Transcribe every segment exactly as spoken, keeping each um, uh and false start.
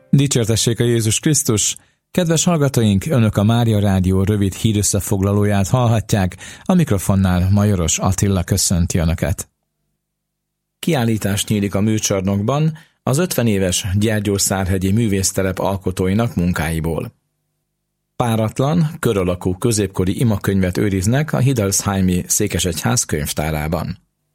Dicsértessék a Jézus Krisztus! Kedves hallgatóink, Önök a Mária Rádió rövid hírösszefoglalóját hallhatják, a mikrofonnál Majoros Attila köszönti Önöket. Kiállítás nyílik a műcsarnokban az ötven éves Gyergyószárhegyi művésztelep alkotóinak munkáiból. Páratlan, kör alakú középkori imakönyvet őriznek a Hildesheimi székesegyház könyvtárában.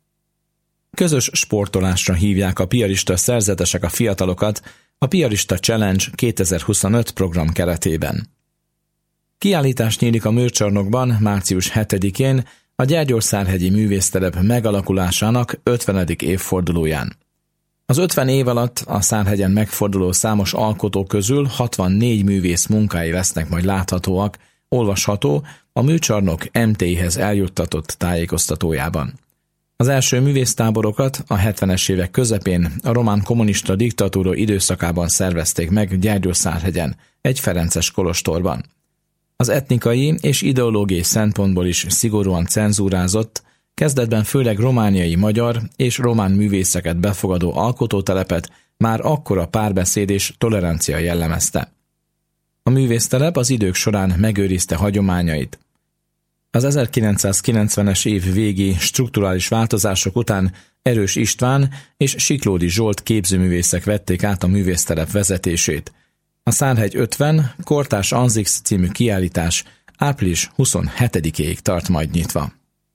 Közös sportolásra hívják a piarista szerzetesek a fiatalokat a Piarista Challenge kétezer-huszonöt program keretében. Kiállítás nyílik a műcsarnokban március hetedikén a Gyergyószárhegyi művésztelep megalakulásának ötvenedik évfordulóján. Az ötven év alatt a Szárhegyen megforduló számos alkotó közül hatvannégy művész munkái lesznek majd láthatóak, olvasható a műcsarnok em té i-hez eljuttatott tájékoztatójában. Az első művésztáborokat a hetvenes évek közepén a román kommunista diktatúra időszakában szervezték meg Gyergyószárhegyen, egy ferences kolostorban. Az etnikai és ideológiai szempontból is szigorúan cenzúrázott, kezdetben főleg romániai magyar és román művészeket befogadó alkotótelepet már akkor a párbeszéd és tolerancia jellemezte. A művésztelep az idők során megőrizte hagyományait. Az ezerkilencszázkilencvenes év végi strukturális változások után Erős István és Siklódi Zsolt képzőművészek vették át a művésztelep vezetését. A Szárhegy ötven Kortárs Anzix című kiállítás április huszonhetedikéig tart majd nyitva.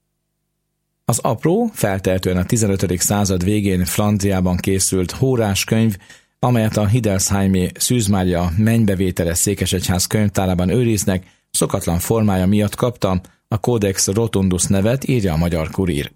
Az apró, feltehetően a tizenötödik század végén Flandriában készült Hórás könyv, amelyet a Hildesheimi Szűz Mária Mennybevételes székesegyház könyvtárában őriznek, szokatlan formája miatt kapta a Codex Rotundus nevet, írja a Magyar Kurír.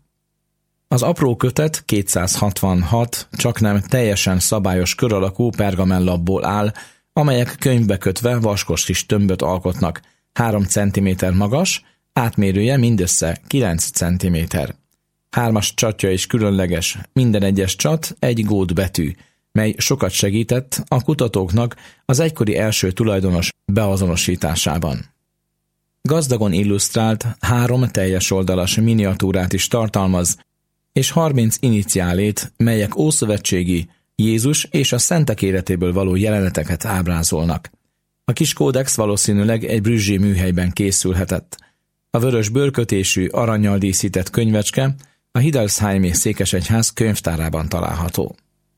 Az apró kötet kétszázhatvanhat csaknem teljesen szabályos kör alakú pergamellapból áll, amelyek könyvbe kötve vaskos kis tömböt alkotnak, három centiméter magas, átmérője mindössze kilenc centiméter. Hármas csatja is különleges, minden egyes csat egy gót betű, mely sokat segített a kutatóknak az egykori első tulajdonos beazonosításában. Gazdagon illusztrált, három teljes oldalas miniatúrát is tartalmaz, és harminc iniciálét, melyek ószövetségi, Jézus és a szentek életéből való jeleneteket ábrázolnak. A kis kódex valószínűleg egy brüsszeli műhelyben készülhetett. A vörös bőrkötésű, arannyal díszített könyvecske a Hildesheimi székesegyház könyvtárában található.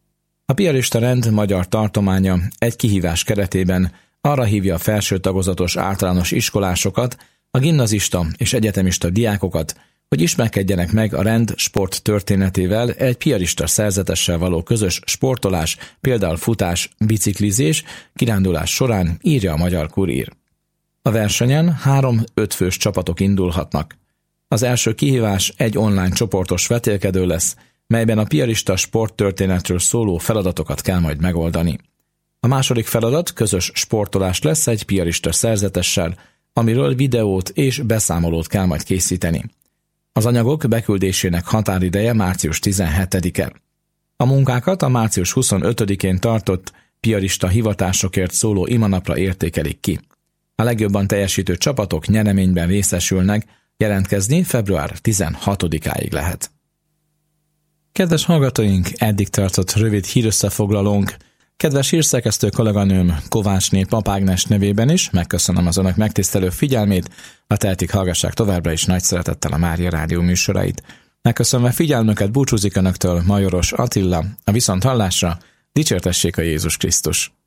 A piarista rend magyar tartománya egy kihívás keretében arra hívja a felső tagozatos általános iskolásokat, a gimnazista és egyetemista diákokat, hogy ismerkedjenek meg a rend sport történetével, egy piarista szerzetessel való közös sportolás, például futás, biciklizés, kirándulás során, írja a Magyar Kurír. A versenyen három ötfős csapatok indulhatnak. Az első kihívás egy online csoportos vetélkedő lesz, melyben a piarista sporttörténetről szóló feladatokat kell majd megoldani. A második feladat közös sportolás lesz egy piarista szerzetessel, amiről videót és beszámolót kell majd készíteni. Az anyagok beküldésének határideje március tizenhetedike. A munkákat a március huszonötödikén tartott piarista hivatásokért szóló imanapra értékelik ki. A legjobban teljesítő csapatok nyereményben részesülnek, jelentkezni február tizenhatodikáig lehet. Kedves hallgatóink, eddig tartott rövid hírösszefoglalónk. Kedves hírszerkesztő kolléganőm Kovácsné Pap Ágnes nevében is megköszönöm az önök megtisztelő figyelmét, a tehetik hallgassák továbbra is nagy szeretettel a Mária Rádió műsorait. Megköszönve figyelmüket búcsúzik önöktől Majoros Attila, a viszonthallásra, dicsértessék a Jézus Krisztus!